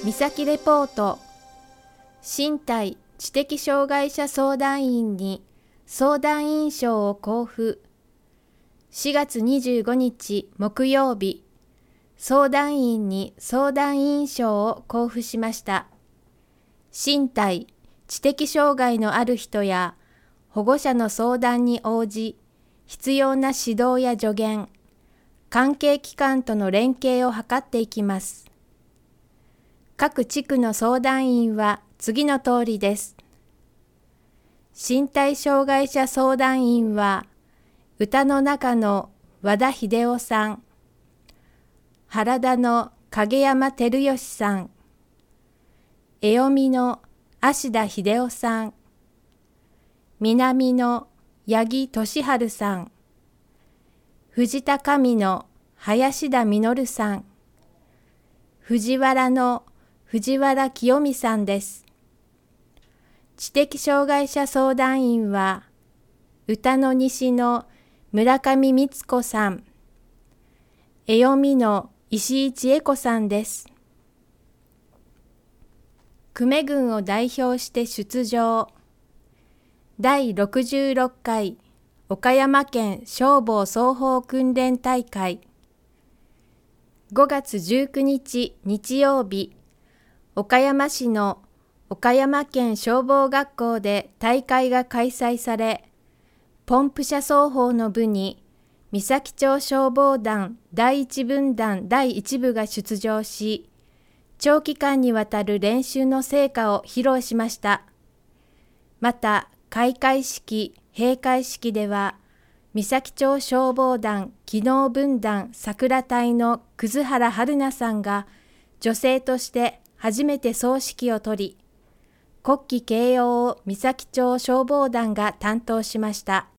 みさきレポート。身体知的障害者相談員に相談員賞を交付。4月25日木曜日、相談員に相談員賞を交付しました。身体知的障害のある人や保護者の相談に応じ、必要な指導や助言、関係機関との連携を図っていきます。各地区の相談員は次の通りです。身体障害者相談員は、歌の中の和田秀夫さん、原田の影山照義さん、江尾の芦田秀夫さん、南の八木俊治さん、藤田上の林田実さん、藤原の藤原清美さんです。知的障害者相談員は、歌の西の村上光子さん、江尾の石井千恵子さんです。久米郡を代表して出場。第66回岡山県消防双方訓練大会。5月19日日曜日、岡山市の岡山県消防学校で大会が開催され、ポンプ車双方の部に三崎町消防団第一分団第一部が出場し、長期間にわたる練習の成果を披露しました。また、開会式、閉会式では、三崎町消防団機能分団桜隊の葛原春奈さんが女性として初めて総指揮を取り、国旗掲揚を三崎町消防団が担当しました。